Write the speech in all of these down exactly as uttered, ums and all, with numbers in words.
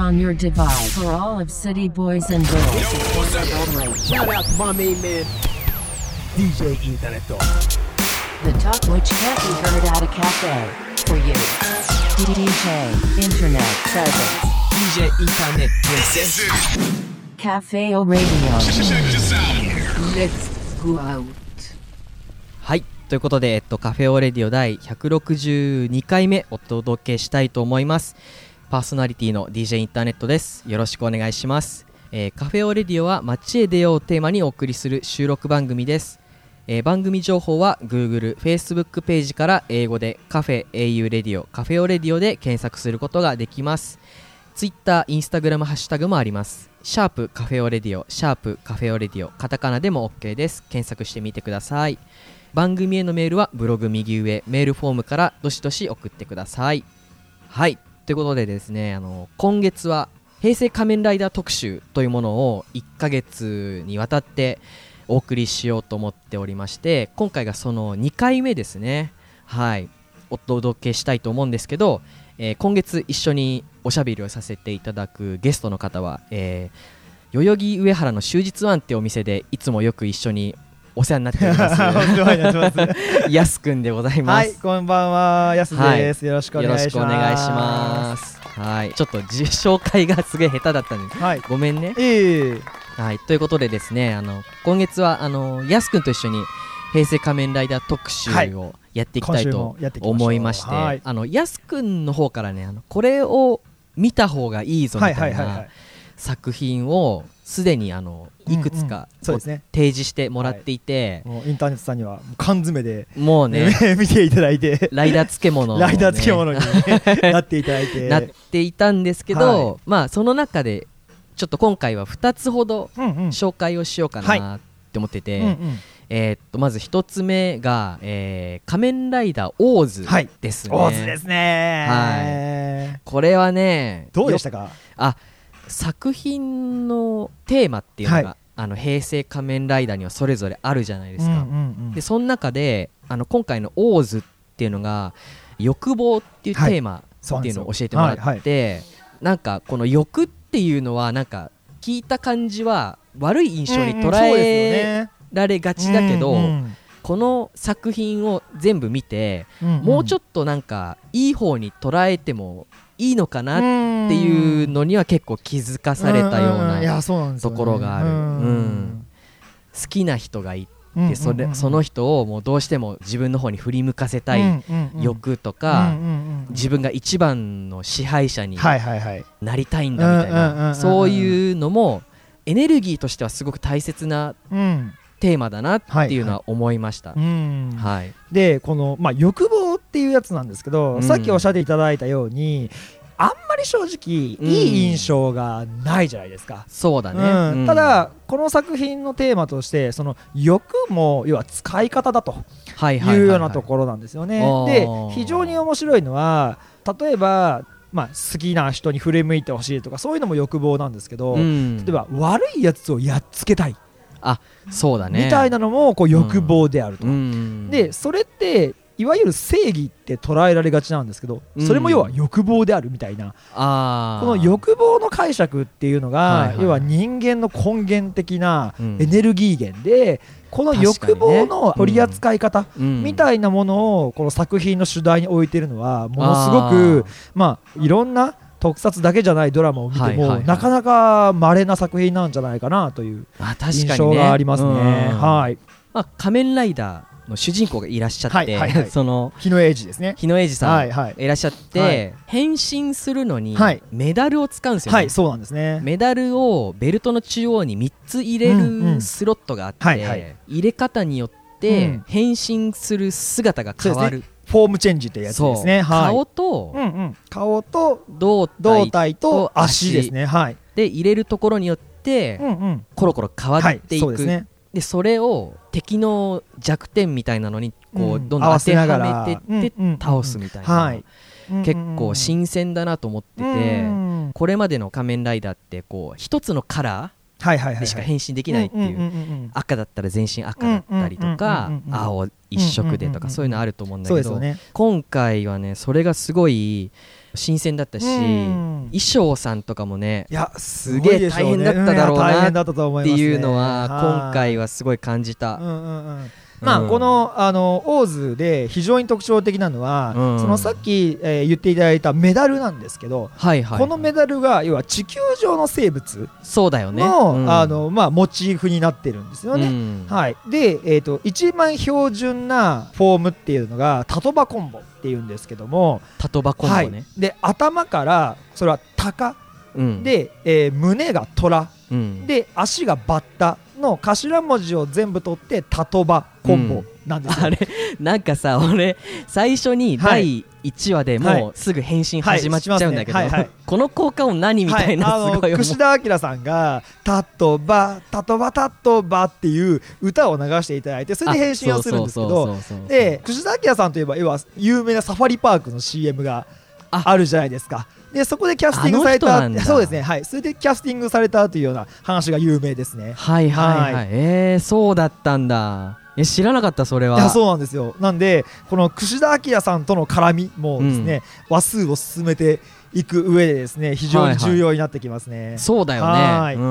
on your device for all of city boys and girls. Shout out to my main man, ディージェー インターネット The talk which can't be heard at a cafe. For you.ディージェー Internet Presence. ディージェー インターネット Presents Cafeo Radio. Let's go out. はい、ということで、えっと、カフェオレディオ第ひゃくろくじゅうにかいめお届けしたいと思います。パーソナリティの ディージェー インターネットです。よろしくお願いします。えー、カフェオレディオは街へ出ようをテーマにお送りする収録番組です。えー、番組情報は Google、Facebook ページから英語でカフェ エーユー レディオ、カフェオレディオで検索することができます。Twitter、Instagram ハッシュタグもあります。シャープカフェオレディオ、シャープカフェオレディオ、カタカナでも OK です。検索してみてください。番組へのメールはブログ右上メールフォームからどしどし送ってください。はい、ということでですね、あの今月は平成仮面ライダー特集というものをいっかげつにわたってお送りしようと思っておりまして、今回がそのにかいめですね。はい、お届けしたいと思うんですけど、えー、今月一緒におしゃべりをさせていただくゲストの方は、えー、代々木上原の終日ワンってお店でいつもよく一緒にお世話になっておりますやすくんでございます。 はい、こんばんは、やすです、はい、よろしくお願いします。 よろしくお願いします。はい、ちょっと自紹介がすげえ下手だったんです、はい、ごめんね。 えーはい、ということでですね、あの今月はあのやすくんと一緒に平成仮面ライダー特集をやっていきたいと思いまして、はい、あのやすくんの方からね、あのこれを見た方がいいぞみたいな作品をすでにあのいくつか、うんうんね、提示してもらっていて、 はい、もうインターネットさんには缶詰でもうね見ていただいてライダー漬物、ね、 ライダー漬物に、ね、なっていただいてなっていたんですけど、はい、まあその中でちょっと今回はふたつほど紹介をしようかなって思ってて、うんうん、えー、っとまずひとつめが、えー、仮面ライダーオーズですね。 はい、オーズですね、 はい、これはねどうでしたか。 あ、作品のテーマっていうのが、はい、あの平成仮面ライダーにはそれぞれあるじゃないですか、うんうんうん、でその中であの今回のオーズっていうのが欲望っていうテーマっていうのを教えてもらって、はいはい、なんかこの欲っていうのはなんか聞いた感じは悪い印象に捉えられがちだけど、うんうんうん、この作品を全部見て、うんうん、もうちょっとなんかいい方に捉えてもいいのかなっていうのには結構気づかされたようなところがある、うん、好きな人がいて、で そ, れその人をもうどうしても自分の方に振り向かせたい欲とか、自分が一番の支配者になりたいんだみたいな、そういうのもエネルギーとしてはすごく大切なテーマだなっていうのは思いました。 はい、でこの、まあ、欲望っていうやつなんですけど、うん、さっきおっしゃっていただいたようにあんまり正直いい印象がないじゃないですか、うん、 そうだね、 うんうん、ただこの作品のテーマとしてその欲も要は使い方だというようなところなんですよね。で非常に面白いのは例えば、まあ、好きな人に振り向いてほしいとかそういうのも欲望なんですけど、うん、例えば悪いやつをやっつけたい、 あ、そうだね、 みたいなのもこう欲望であると、うん、でそれっていわゆる正義って捉えられがちなんですけど、それも要は欲望であるみたいな、うん、あこの欲望の解釈っていうのが、はいはい、要は人間の根源的なエネルギー源で、うん、この欲望の取り扱い方みたいなものをこの作品の主題に置いているのはものすごくまあいろんな特撮だけじゃないドラマを見ても、はいはいはい、なかなか稀な作品なんじゃないかなという印象がありますね。はい、 まあ、仮面ライダーの主人公がいらっしゃって、はいはいはい、その日野英二ですね、 日野英二さん、はいはい、いらっしゃって、はい、変身するのにメダルを使うんですよね、 はい、そうなんですね。 メダルをベルトの中央にみっつ入れるスロットがあって、うんうんはいはい、入れ方によって変身する姿が変わる、うん、 フォームチェンジってやつですね。はい、 顔と、 うんうん、顔と胴体 と, 胴体と足ですね、はい、 で入れるところによって、うんうん、コロコロ変わっていく、はい、そうですね。でそれを敵の弱点みたいなのにこう、うん、どんどん当てはめてって倒すみたいな、はい、結構新鮮だなと思ってて、うん、これまでの仮面ライダーってこう一つのカラーでしか変身できないっていう、赤だったら全身赤だったりとか、青一色でとかそういうのあると思うんだけど、今回はねそれがすごい新鮮だったし、衣装さんとかもね、 いやすげえ大変だっただろうなっていうのは今回はすごい感じた。 うんうんうん、まあ、うん、このあのオーズで非常に特徴的なのは、うん、そのさっき、えー、言っていただいたメダルなんですけど、はいはいはい、このメダルが要は地球上の生物そうだよね、 の、 うん、 あのまあ、モチーフになってるんですよね、うん、はい、で、えーと、一番標準なフォームっていうのがタトバコンボっていうんですけども、 タトバコンボね、はい、 で頭からそれはタカ、うん、で、えー、胸がトラ、うん、で足がバッタの頭文字を全部取ってタトバコンボなんですよ、 うん、あれなんかさ、俺最初にだいいちわでもうすぐ返信始まっちゃうんだけど、この効果音何みたいな、はい、すごい櫛田明さんがタトバタトバタトバっていう歌を流していただいて、それで返信をするんですけど、で櫛田明さんといえば要は有名なサファリパークの シーエム があるじゃないですか。でそこでキャスティングされた、そうですね、はい、それでキャスティングされたというような話が有名ですね。 はいはいはい、はい、えー、そうだったんだ。え、知らなかった、それは。 いや、そうなんですよ。なんでこの櫛田明さんとの絡みもですね、うん、話数を進めていく上でですね、非常に重要になってきますね。はいはい、 そうだよね。はい、うん。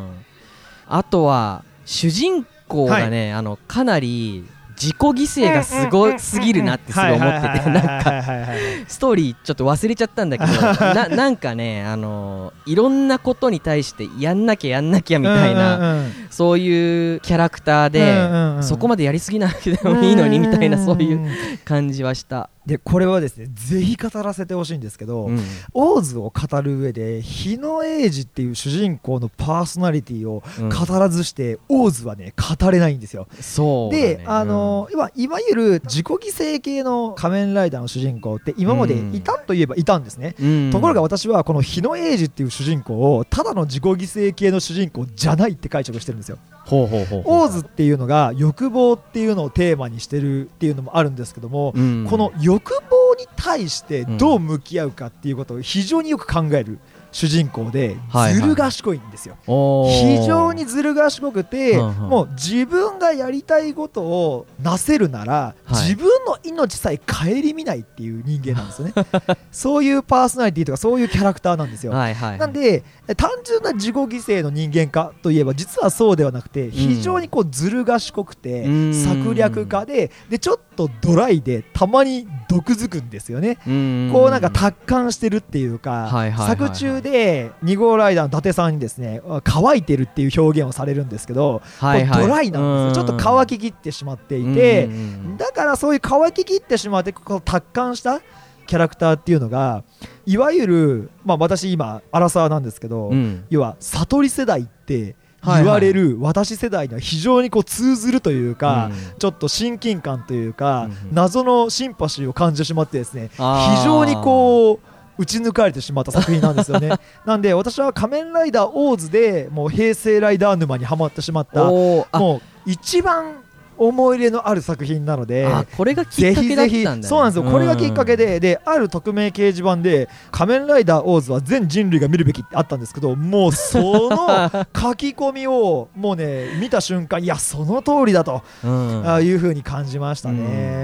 あとは主人公がね、はい、あのかなり自己犠牲がすごすぎるなってすごい思ってて、なんかストーリーちょっと忘れちゃったんだけどな, なんかね、あのー、いろんなことに対してやんなきゃやんなきゃみたいな、うんうんうん、そういうキャラクターで、うんうんうん、そこまでやりすぎなくてもいいのにみたいな、そういう感じはした。 でこれはですね、ぜひ語らせてほしいんですけど、うん、オーズを語る上で日野英二っていう主人公のパーソナリティを語らずして、うん、オーズはね語れないんですよ。 そうだね、 で、あのーうん、いわゆる自己犠牲系の仮面ライダーの主人公って今までいたといえばいたんですね、うん、ところが私はこの日野英二っていう主人公をただの自己犠牲系の主人公じゃないって解釈してるんですよ。 ほうほうほうほう。 オーズっていうのが欲望っていうのをテーマにしてるっていうのもあるんですけども、うん、この欲望に対してどう向き合うかっていうことを非常によく考える主人公で、ずる賢いんですよ、はいはい、非常にずる賢くて、うんうん、もう自分がやりたいことをなせるなら、はい、自分の命さえ顧みないっていう人間なんですよねそういうパーソナリティとかそういうキャラクターなんですよ、はいはい、なんで単純な自己犠牲の人間かといえば実はそうではなくて、非常にこうずる賢くて、うん、策略家で、でちょっとドライでたまに毒づくんですよね。うんこうなんか達観してるっていうか、はいはいはいはい、作中でに号ライダーの伊達さんにですね、乾いてるっていう表現をされるんですけど、はいはい、ドライなんですよ。ちょっと乾ききってしまっていて、だからそういう乾ききってしまってこう達観したキャラクターっていうのが、いわゆる、まあ、私今アラサーなんですけど、うん、要は悟り世代って言われる私世代には非常にこう通ずるというか、うん、ちょっと親近感というか、うん、謎のシンパシーを感じてしまってですね、非常にこう打ち抜かれてしまった作品なんですよねなんで私は仮面ライダーオーズでもう平成ライダー沼にはまってしまった、もう一番思い入れのある作品なので、 あ、これがきっかけだったんだね。ぜひぜひ、 そうなんですよ、これがきっかけで、である匿名掲示板で仮面ライダーオーズは全人類が見るべきってあったんですけど、もうその書き込みをもうね見た瞬間、いやその通りだと、うん、あいう風に感じましたね、うん、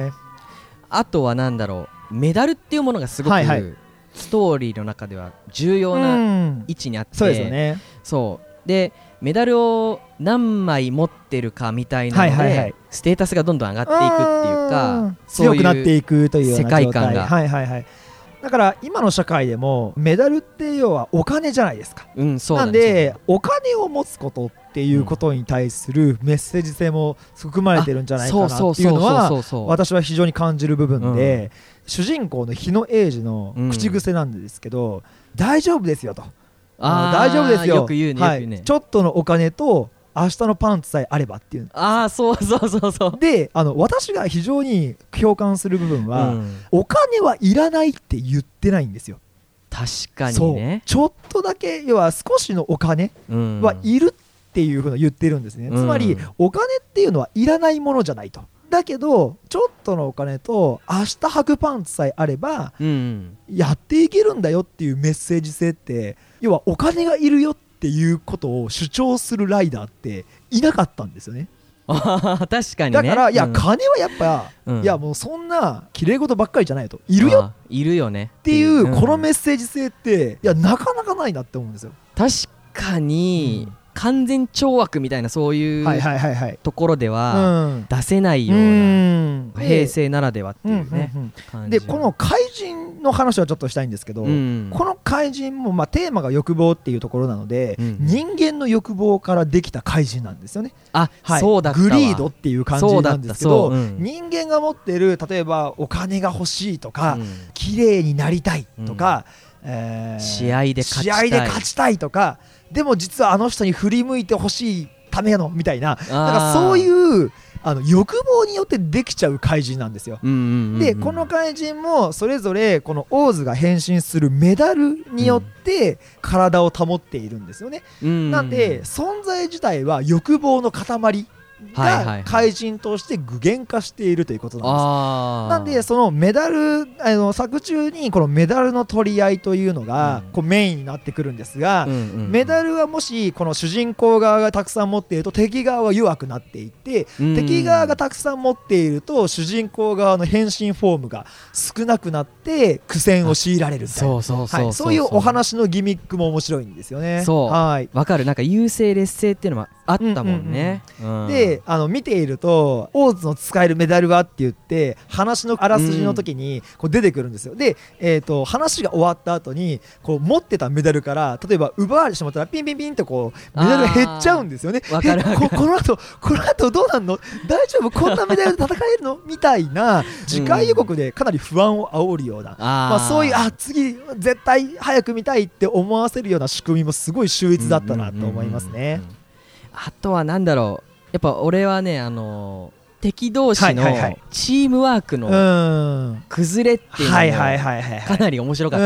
あとはなんだろう、メダルっていうものがすごく、はいはい、ストーリーの中では重要な位置にあって、うん、そうですよね。そうでメダルを何枚持ってるかみたいなので、はいはいはい、ステータスがどんどん上がっていくっていうか、 強くなっていくというような世界観が、はいはいはい、だから今の社会でもメダルって要はお金じゃないですか、うん、そうなんですよ。なんでお金を持つことっていうことに対するメッセージ性も含まれてるんじゃないかなっていうのは私は非常に感じる部分で、うん、主人公の日野英二の口癖なんですけど、うん、大丈夫ですよと、あ大丈夫ですよ、よく言うね、はい、よく言うね、ちょっとのお金と明日のパンツさえあればっていう。 ああそうそうそうそうで、あの私が非常に共感する部分は、うん、お金はいらないって言ってないんですよ。 確かにね。 ちょっとだけ、要は少しのお金はいるっていうふうに言ってるんですね、うん、つまりお金っていうのはいらないものじゃないと。だけどちょっとのお金と明日履くパンツさえあれば、うん、やっていけるんだよっていうメッセージ性って、要はお金がいるよっていうことを主張するライダーっていなかったんですよね。 確かにね。 だからいや、 うん、 金はやっぱ、うん、いやもうそんな綺麗事ばっかりじゃないといるよいるよねっていうこのメッセージ性っていやなかなかないなって思うんですよ。 確かに、うん、完全懲悪みたいなそういうところでは出せないような平成ならではっていうね。 でこの怪人の話はちょっとしたいんですけど、うん、この怪人もまあテーマが欲望っていうところなので、うん、人間の欲望からできた怪人なんですよね。 あ、はい、そうだったわ。グリードっていう感じなんですけど、 うん、 人間が持ってる例えばお金が欲しいとか、うん、綺麗になりたいとか、うんえー、 試合で勝ちたい、 試合で勝ちたいとか、でも実はあの人に振り向いてほしいためのみたいな、なんかそういうあの欲望によってできちゃう怪人なんですよ。でこの怪人もそれぞれこのオーズが変身するメダルによって体を保っているんですよね。なんで存在自体は欲望の塊が怪人として具現化しているということなんです。なんでそのメダルあの作中にこのメダルの取り合いというのがこうメインになってくるんですが、メダルはもしこの主人公側がたくさん持っていると敵側は弱くなっていって、敵側がたくさん持っていると主人公側の変身フォームが少なくなって苦戦を強いられるみたいな、そういうお話のギミックも面白いんですよね。 そう、 はい、 わかる。なんか優勢劣勢っていうのもあったもんね。 であの見ているとオーズの使えるメダルはって言って話のあらすじの時にこう出てくるんですよ。で、えー、と話が終わった後にこう持ってたメダルから例えば奪われてしまったらピンピンピンってこうメダルが減っちゃうんですよね。 わかるわかる。 こ, この後この後どうなんの大丈夫こんなメダルで戦えるのみたいな次回予告でかなり不安を煽るような、うんまあ、そういうあ次絶対早く見たいって思わせるような仕組みもすごい秀逸だったなと思いますね。 あとはなんだろう、やっぱ俺はね、あのー、敵同士のチームワークの崩れっていうのがかなり面白かった。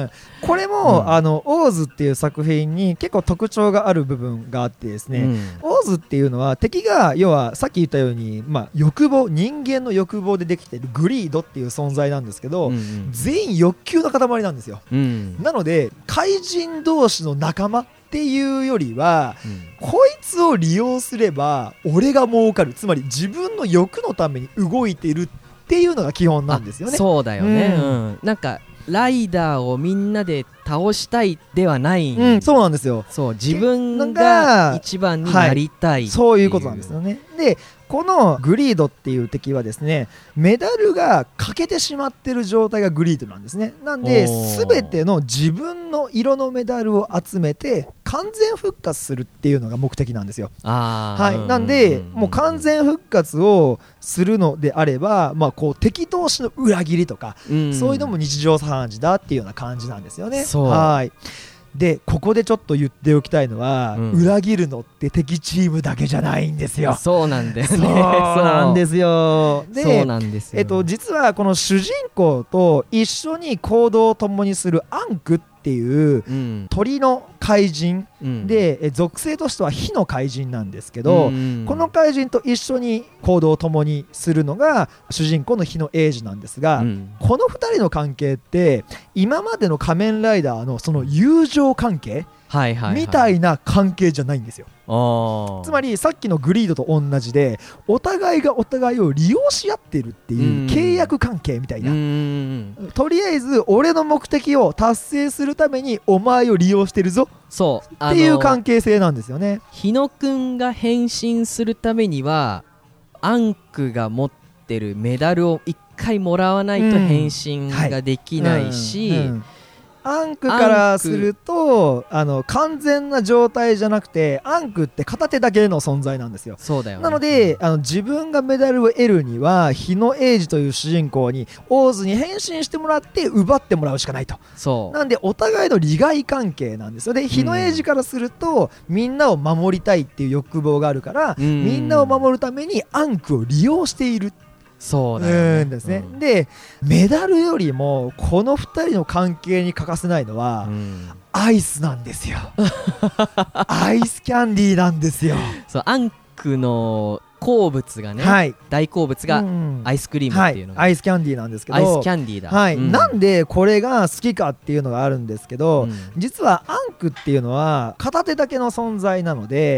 これも、うん、あのオーズっていう作品に結構特徴がある部分があってですね、うん、オーズっていうのは敵が要はさっき言ったように、まあ、欲望人間の欲望でできているグリードっていう存在なんですけど、うんうん、全員欲求の塊なんですよ、うん、なので怪人同士の仲間っていうよりは、うん、こいつを利用すれば俺が儲かる、つまり自分の欲のために動いているっていうのが基本なんですよね。 そうだよね、うんうん、なんかライダーをみんなで倒したいではない、 うん、そうなんですよ。 そう自分が一番になりたい、はい、 そういうことなんですよね。でこのグリードっていう敵はですねメダルが欠けてしまってる状態がグリードなんですね。なんで全ての自分の色のメダルを集めて完全復活するっていうのが目的なんですよ。 あ、 はい、なんでもう完全復活をするのであれば、まあ、こう敵同士の裏切りとか、うん、そういうのも日常茶飯事だっていうような感じなんですよね。はい。でここでちょっと言っておきたいのは、うん、裏切るのって敵チームだけじゃないんですよ。 そうなんだよね。 そうなんですよ。で、 そうなんですよ。 えっと、実はこの主人公と一緒に行動を共にするアンクっていう鳥の怪人、うん、で属性としては火の怪人なんですけど、うん、この怪人と一緒に行動を共にするのが主人公の火の英二なんですが、うん、このふたりの関係って今までの仮面ライダーのその友情関係はいはいはい、 みたいな関係じゃないんですよ。 あつまりさっきのグリードと同じでお互いがお互いを利用し合ってるっていう契約関係みたいな、とりあえず俺の目的を達成するためにお前を利用してるぞそうっていう関係性なんですよね。 日野くんが変身するためにはアンクが持ってるメダルを一回もらわないと変身ができないし、うんはいうんうんアンクからするとあの完全な状態じゃなくてアンクって片手だけの存在なんですよ。 そうだよね。 なのであの自分がメダルを得るには日野英二という主人公にオーズに変身してもらって奪ってもらうしかないと。 そうなんでお互いの利害関係なんですよ。で日野英二からすると、うん、みんなを守りたいっていう欲望があるから、うん、みんなを守るためにアンクを利用している。 そうだよね。 うんですね、うん、でメダルよりもこのふたりの関係に欠かせないのは、うん、アイスなんですよアイスキャンディーなんですよ。 そうアンクの好物がね、はい、大好物がアイスクリームっていうのが、 はい、アイスキャンディーなんですけどアイスキャンディーだ、 はいうん、 なんでこれが好きかっていうのがあるんですけど、うん、実はアンクっていうのは片手だけの存在なので、うん、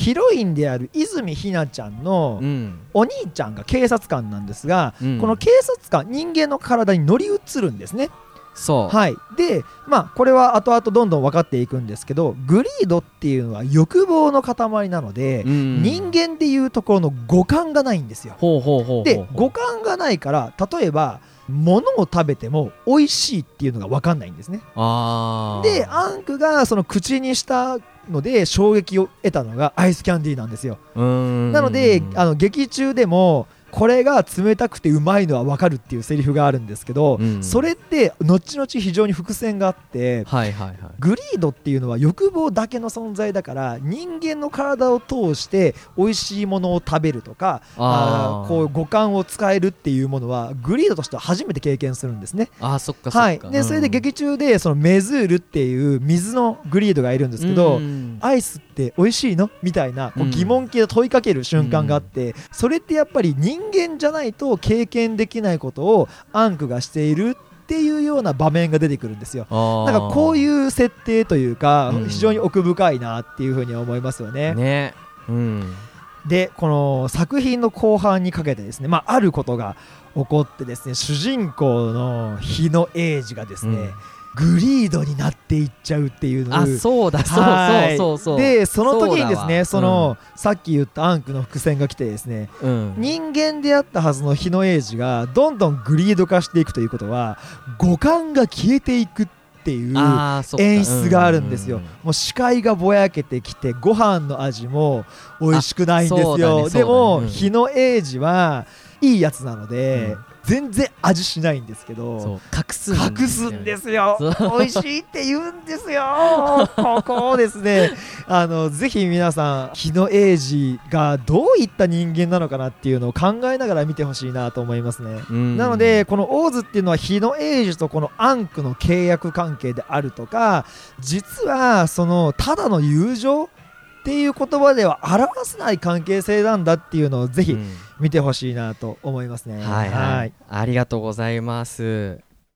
ヒロインである泉ひなちゃんのお兄ちゃんが警察官なんですが、うん、この警察官人間の体に乗り移るんですね。 そう、 はい、でまあこれは後々どんどん分かっていくんですけど、グリードっていうのは欲望の塊なので、うん、人間でいうところの五感がないんですよ。 ほうほうほうほう。 で五感がないから例えば物を食べても美味しいっていうのが分かんないんですね。 あでアンクがその口にしたので衝撃を得たのがアイスキャンディーなんですよ。 うーん、 なのであの劇中でもこれが冷たくてうまいのは分かるっていうセリフがあるんですけど、うん、それって後々非常に伏線があって、 はいはいはい、 グリードっていうのは欲望だけの存在だから人間の体を通して美味しいものを食べるとかああこう五感を使えるっていうものはグリードとしては初めて経験するんですね。 あそっかそっか、 はい、でそれで劇中でそのメズールっていう水のグリードがいるんですけど、うん、アイスって美味しいのみたいなこう疑問形を問いかける瞬間があって、うん、それってやっぱり人間じゃないと経験できないことをアンクがしているっていうような場面が出てくるんですよ。なんかこういう設定というか、うん、非常に奥深いなっていうふうに思いますよね。 ね、うん、 でこの作品の後半にかけてですね、まあ、あることが起こってですね、主人公の日野英二がですね、うんグリードになっていっちゃうっていうの。 あそうだそうそうそうそう。 でその時にですねその、うん、さっき言ったアンクの伏線が来てですね、うん、人間であったはずの日野英二がどんどんグリード化していくということは五感が消えていくっていう演出があるんですよ。もう視界がぼやけてきてご飯の味も美味しくないんですよ。でも、うん、日野英二はいいやつなので、うん全然味しないんですけどそう隠すんですよ、隠すんですよ美味しいって言うんですよここをですねあのぜひ皆さん日野英二がどういった人間なのかなっていうのを考えながら見てほしいなと思いますね。なのでこのオーズっていうのは日野英二とこのアンクの契約関係であるとか実はそのただの友情っていう言葉では表せない関係性なんだっていうのをぜひ見てほしいなと思いますね、うん、 はいはい、はい、ありがとうございます。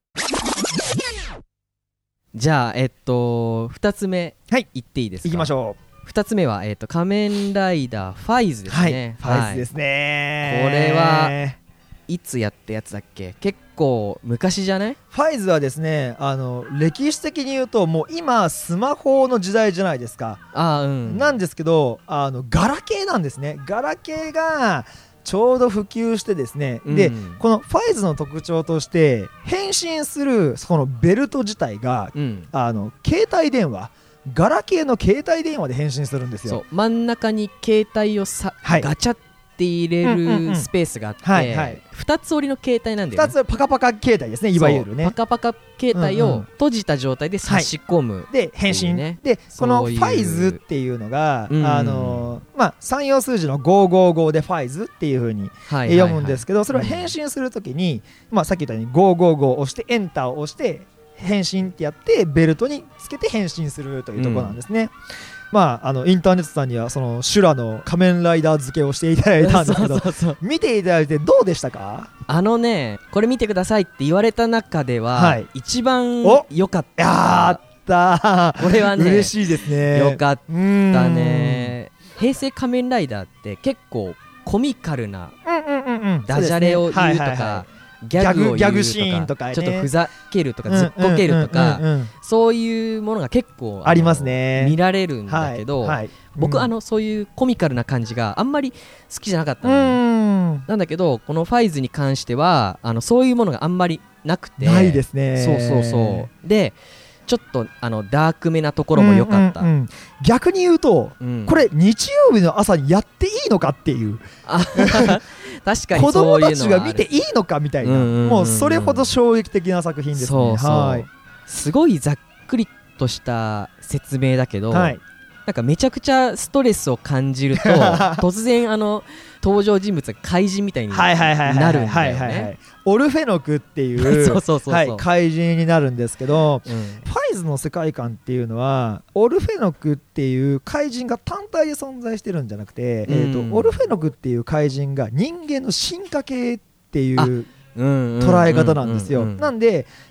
じゃあえっとふたつめ、はい、いっていいですか。 いきましょう。 ふたつめは、えっと、仮面ライダーファイズですね、 はい、ファイズですね。 これはいつやったやつだっけ。結構昔じゃない。 ファイズはですねあの歴史的に言うともう今スマホの時代じゃないですか。 あ、うん、 なんですけどあのガラケーなんですね。ガラケーがちょうど普及してですね、うん、でこのファイズの特徴として変身するそのベルト自体が、うん、あの携帯電話ガラケーの携帯電話で変身するんですよ。 そう真ん中に携帯をさ、はい、ガチャって入れるスペースがあってふたつ折りの携帯なんだよね。 ふたつパカパカ携帯ですねいわゆるね。 パカパカ携帯を閉じた状態で差し込む、ね、 はい、で変身、ね、でこのファイズっていうのがううあのー、まあ三要数字のごひゃくごじゅうごでファイズっていう風に読むんですけど、それを変身するときに、まあ、さっき言ったようにごひゃくごじゅうごを押してエンターを押して変身ってやってベルトにつけて変身するというところなんですね、うん。まあ、あのインターネットさんにはその修羅の仮面ライダー付けをしていただいたんですけどそうそうそう見ていただいてどうでしたか。 あのねこれ見てくださいって言われた中では、はい、一番良かった。 やったこれはね嬉しいですね。 良かったね。平成仮面ライダーって結構コミカルなダジャレを言うとかギャグを言うとかちょっとふざけるとかずっこけるとかそういうものが結構ありますね。 見られるんだけど、はいはい、僕、うん、あのそういうコミカルな感じがあんまり好きじゃなかったの、うん、なんだけどこのファイズに関してはあのそういうものがあんまりなくてないですね。 そうそうそうでちょっとあのダークめなところも良かった、うんうんうん、 逆に言うと、うん、これ日曜日の朝にやっていいのかっていう確かに子供たちが見ていいのかみたいな、うんうんうんうん、もうそれほど衝撃的な作品ですね。 そうそう、はい、すごいざっくりとした説明だけど、はい、なんかめちゃくちゃストレスを感じると突然あの登場人物が怪人みたいになるんだよね。 オルフェノクっていうそうそうそうそう、はい、怪人になるんですけど、うん、ファイズの世界観っていうのはオルフェノクっていう怪人が単体で存在してるんじゃなくて、うんえー、とオルフェノクっていう怪人が人間の進化系っていう捉え方なんですよ。なんで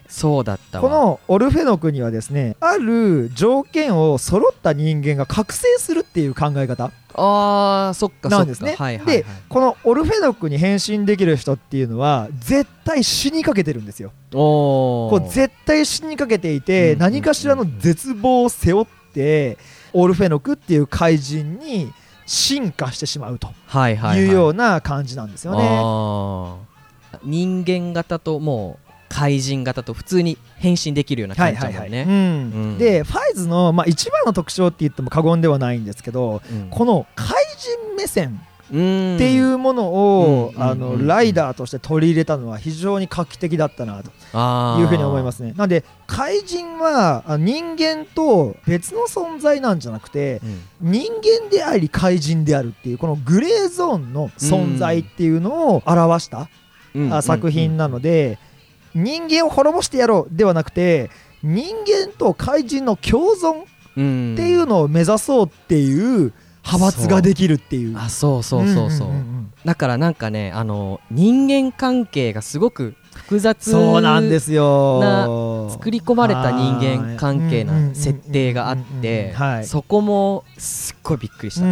そうだったわ。 このオルフェノクにはですね、ある条件を揃った人間が覚醒するっていう考え方あーそっかそっかなんですね。 はいはいはい、 でこのオルフェノクに変身できる人っていうのは絶対死にかけてるんですよ。 おこう絶対死にかけていて、 うん何かしらの絶望を背負ってオルフェノクっていう怪人に進化してしまうというような感じなんですよね。 はいはいはい、あ人間型ともう怪人型と普通に変身できるような感じだもんね。 でファイズの、まあ、一番の特徴って言っても過言ではないんですけど、うん、この怪人目線っていうものを、うん、あの、うん、ライダーとして取り入れたのは非常に画期的だったなというふうに思いますね。なので怪人は人間と別の存在なんじゃなくて、うん、人間であり怪人であるっていうこのグレーゾーンの存在っていうのを表した、うん、作品なので、人間を滅ぼしてやろうではなくて人間と怪人の共存っていうのを目指そうっていう派閥ができるっていう。 あそうそうそうそう、うんうんうん、だからなんかねあの人間関係がすごく複雑なそうなんですよ作り込まれた人間関係な設定があってそこもすっごいびっくりした、うん、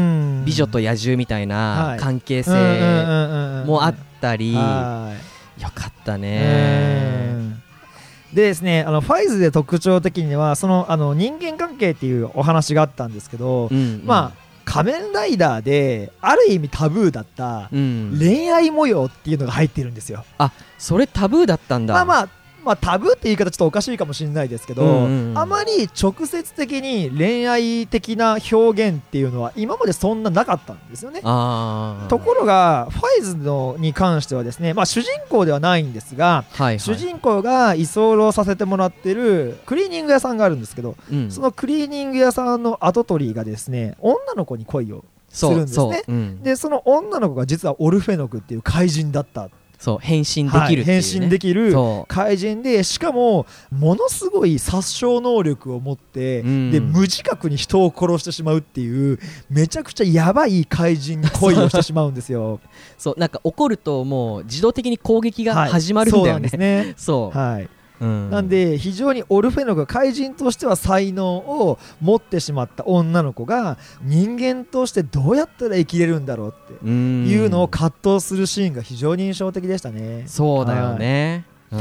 美女と野獣みたいな関係性もあったり、よかったね。 でですね、あのファイズで特徴的にはそのあの人間関係っていうお話があったんですけど、うんうん、まあ仮面ライダーである意味タブーだった恋愛模様っていうのが入ってるんですよ。 あ、それタブーだったんだ。 まあまあまあ、タブーって言い方ちょっとおかしいかもしれないですけど、うんうんうん、あまり直接的に恋愛的な表現っていうのは今までそんななかったんですよね。 あところがファイズのに関してはですね、まあ、主人公ではないんですが、はいはい、主人公が居候させてもらってるクリーニング屋さんがあるんですけど、うん、そのクリーニング屋さんの跡取りがですね女の子に恋をするんですね。そうそう、うん、でその女の子が実はオルフェノクっていう怪人だった。 そう変身できるっていう、ね、はい、 変身できる怪人で、しかもものすごい殺傷能力を持って、うん、で無自覚に人を殺してしまうっていうめちゃくちゃやばい怪人に恋をしてしまうんですよ。 そうなんか怒るともう自動的に攻撃が始まるんだよね。はい、そうなんですね。そう、 はいうん、なんで非常にオルフェノクが怪人としては才能を持ってしまった女の子が人間としてどうやったら生きれるんだろうっていうのを葛藤するシーンが非常に印象的でしたね。 そうだよね、 うん、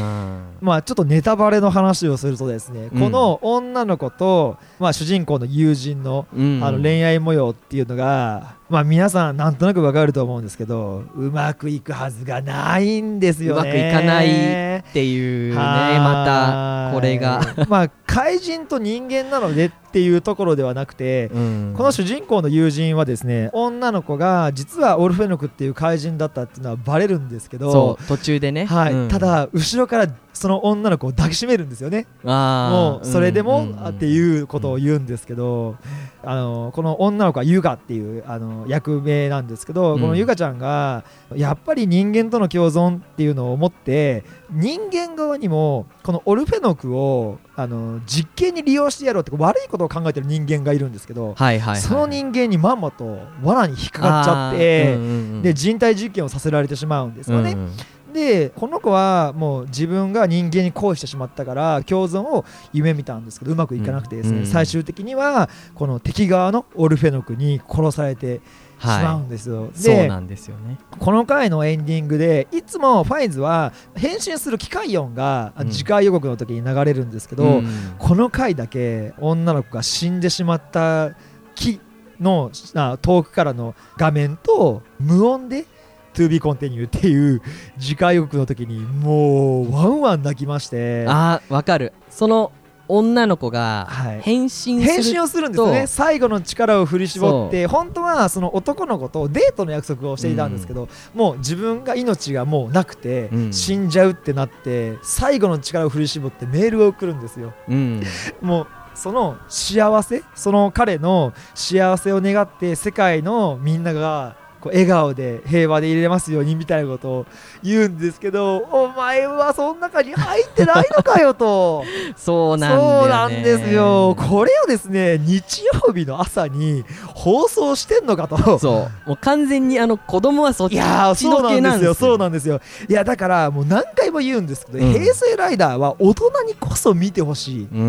まあちょっとネタバレの話をするとですね、うん、この女の子と、まあ、主人公の友人の、うん、あの恋愛模様っていうのがまあ皆さんなんとなくわかると思うんですけどうまくいくはずがないんですよね。 うまくいかないっていうねまたこれがまあ怪人と人間なのでっていうところではなくて、うん、この主人公の友人はですね女の子が実はオルフェノクっていう怪人だったっていうのはバレるんですけどそう途中でね、 はいうん、 ただ後ろからその女の子を抱きしめるんですよね。 あもうそれでも、うんうん、っていうことを言うんですけど、あのこの女の子はユガっていうあの役名なんですけど、うん、このユガちゃんがやっぱり人間との共存っていうのを思って人間側にもこのオルフェノクをあの実験に利用してやろうって悪いことを考えてる人間がいるんですけど、 はいはいはい、 その人間にまんまと罠に引っかかっちゃって、うんうんうん、で人体実験をさせられてしまうんですよね、うんうんでこの子はもう自分が人間に恋してしまったから共存を夢見たんですけどうまくいかなくてですね、うんうん、最終的にはこの敵側のオルフェノクに殺されてしまうんですよ、はい、でそうなんですよね。 この回のエンディングでいつもファイズは変身する機械音が次回予告の時に流れるんですけど、うん、この回だけ女の子が死んでしまった木の遠くからの画面と無音でTo be continued っていう次回予告の時にもうワンワン泣きまして。 あーわかる。その女の子が変身する、はい、 変身をするんですよね。最後の力を振り絞って本当はその男の子とデートの約束をしていたんですけど、うん、もう自分が命がもうなくて、うん、死んじゃうってなって最後の力を振り絞ってメールを送るんですよ、うん、もうその幸せその彼の幸せを願って世界のみんながこう笑顔で平和でいれますようにみたいなことを言うんですけど、お前はその中に入ってないのかよとそうなんだよね。 そうなんですよ。これをですね日曜日の朝に放送してんのかと。 そうもう完全にあの子供はそっちいやの系なんですよ。 そうなんですよ。いやだからもう何回も言うんですけど、うん、平成ライダーは大人にこそ見てほしい、うん、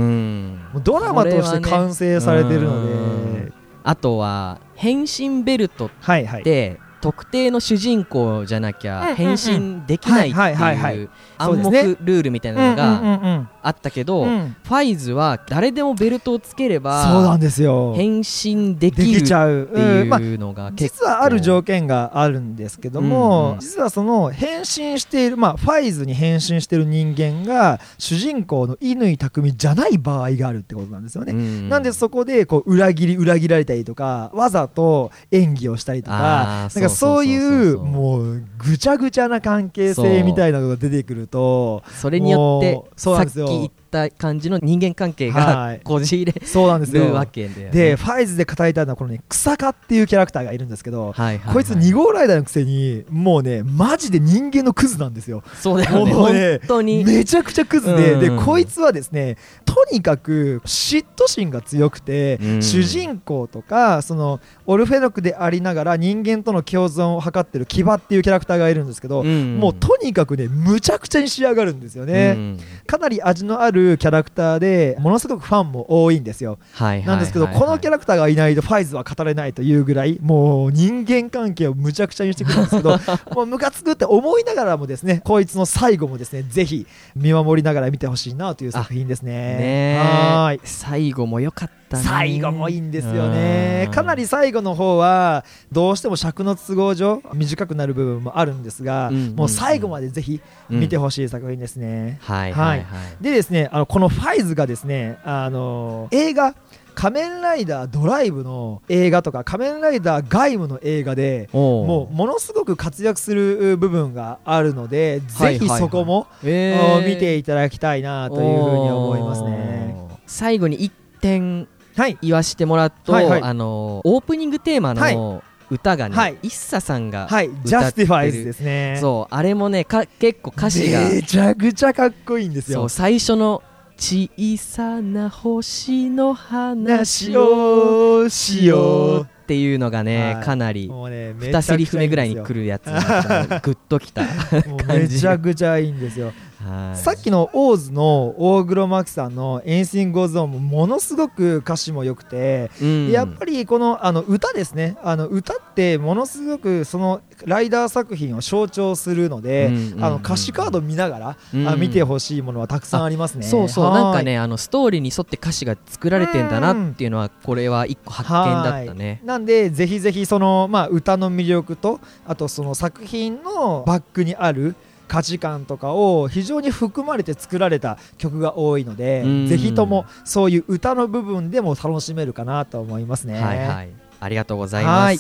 もうドラマとして完成されてるので、ね、 あとは変身ベルトって、はいはい、特定の主人公じゃなきゃ変身できないっていう暗黙ルールみたいなのがあったけど、ファイズは誰でもベルトをつければそうなんですよ変身できるっていうのが結構、 実はある条件があるんですけども、実はその変身している、まあファイズに変身している人間が主人公の乾匠じゃない場合があるってことなんですよね。なんでそこでこう裏切り裏切られたりとかわざと演技をしたりとか、なんかそういうもうぐちゃぐちゃな関係性みたいなのが出てくると、 それによってさっき言った感じの人間関係がこじれるわけで、 でファイズで語りたいのはこのね草加っていうキャラクターがいるんですけど、こいつに号ライダーのくせにもうねマジで人間のクズなんですよ。 そうだよね、もうね本当にめちゃくちゃクズで、でこいつはですねとにかく嫉妬心が強くて、主人公とかそのオルフェノクでありながら人間との共存を図ってるキバっていうキャラクターがいるんですけど、うん、もうとにかくねむちゃくちゃに仕上がるんですよね、うん、かなり味のあるキャラクターでものすごくファンも多いんですよ、はいはいはいはい、なんですけどこのキャラクターがいないとファイズは語れないというぐらいもう人間関係をむちゃくちゃにしてくるんですけどもうムカつくって思いながらもですねこいつの最後もですねぜひ見守りながら見てほしいなという作品です ね, ねはい最後も良かった、ね、 最後もいいんですよね。かなり最後の方はどうしても尺の都合上短くなる部分もあるんですが、うんうんうん、もう最後までぜひ見てほしい作品ですね、うん、はいはいはい、でですねあのこのファイズがですねあの映画仮面ライダードライブの映画とか仮面ライダーガイムの映画でもうものすごく活躍する部分があるので、ぜひそこも、はいはいはい、見ていただきたいなというふうに思いますね。 最後にいってん言わせてもらうと、はいはいはい、あのオープニングテーマの歌がね、はい、イッサさんが歌ってる、 ジャスティファイズですね。 そうあれもねか結構歌詞がめちゃくちゃかっこいいんですよ。 そう最初の小さな星の話をしようっていうのがね、はい、かなりにセリフ目ぐらいに来るやつがグッときためちゃくちゃいいんですよ。はい、さっきのオーズの大黒摩季さんの Anything Goes On もものすごく歌詞も良くて、うん、やっぱりこの、あの歌ですねあの歌ってものすごくそのライダー作品を象徴するので、うんうん、あの歌詞カード見ながら、うん、あ見てほしいものはたくさんありますね。 そうそうなんかねあのストーリーに沿って歌詞が作られてんだなっていうのはこれは一個発見だったね。 なんでぜひぜひその、まあ、歌の魅力とあとその作品のバックにある価値観とかを非常に含まれて作られた曲が多いので、ぜひともそういう歌の部分でも楽しめるかなと思いますね。 はいはい、ありがとうございます。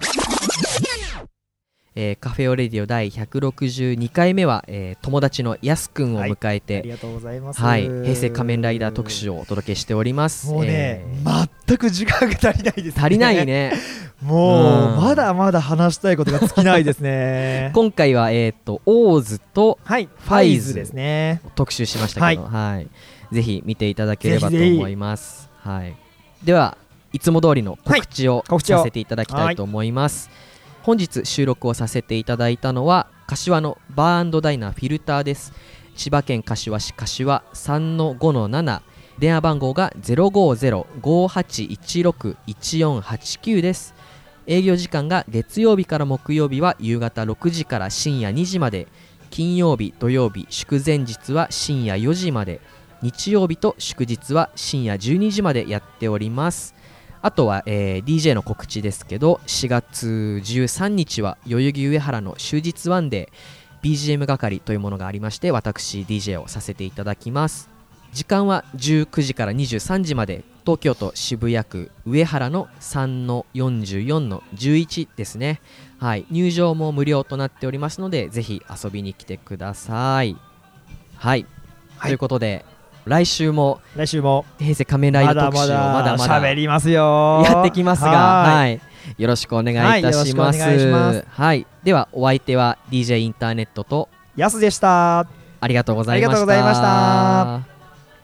えー、カフェオレディオ第ひゃくろくじゅうにかいめは、えー、友達のやすくんを迎えて、はい、ありがとうございます、 はい、平成仮面ライダー特集をお届けしております。 もうね、えー、全く時間が足りないですね。 足りないねもう、うん、まだまだ話したいことが尽きないですね今回は、えー、とオーズとファイズですね特集しましたけど、はいはい、ぜひ見ていただければと思います。はい、ではいつも通りの告知を、はい、させていただきたいと思います。はい、本日収録をさせていただいたのは柏のバー&ダイナーフィルターです。千葉県柏市柏 さんのごのなな 電話番号が ゼロごゼロ ごはちいちろく いちよんはちきゅう です。営業時間が月曜日から木曜日は夕方ろくじから深夜にじまで、金曜日土曜日祝前日は深夜よじまで、日曜日と祝日は深夜じゅうにじまでやっております。あとは、えー、ディージェー の告知ですけど、しがつじゅうさんにちは代々木上原の終日ワンで ビージーエム 係というものがありまして、私 ディージェー をさせていただきます。時間はじゅうくじからにじゅうさんじまで、東京都渋谷区上原の さんのよんじゅうよんのじゅういち ですね。はい、入場も無料となっておりますので、ぜひ遊びに来てください。はい、はい、ということで来週も来週も平成仮面ライダー特集をまだまだ喋りますよやってきますが、はい、 よろしくお願いいたします。 はい、よろしくお願いします。 はい、ではお相手は ディージェー インターネットとやすでした。 ありがとうございました。 ありがとうございました。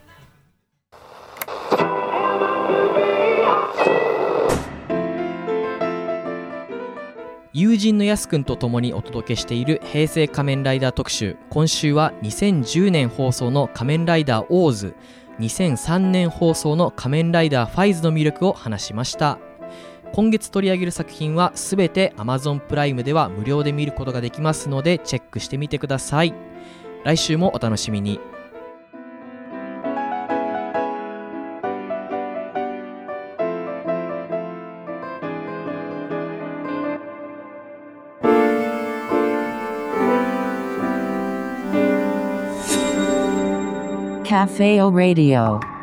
友人のやすくんと共にお届けしている平成仮面ライダー特集。今週はにせんじゅうねん放送の仮面ライダーオーズ、にせんさんねん放送の仮面ライダーファイズの魅力を話しました。今月取り上げる作品はすべて Amazon プライムでは無料で見ることができますのでチェックしてみてください。来週もお楽しみに。 Café O Radio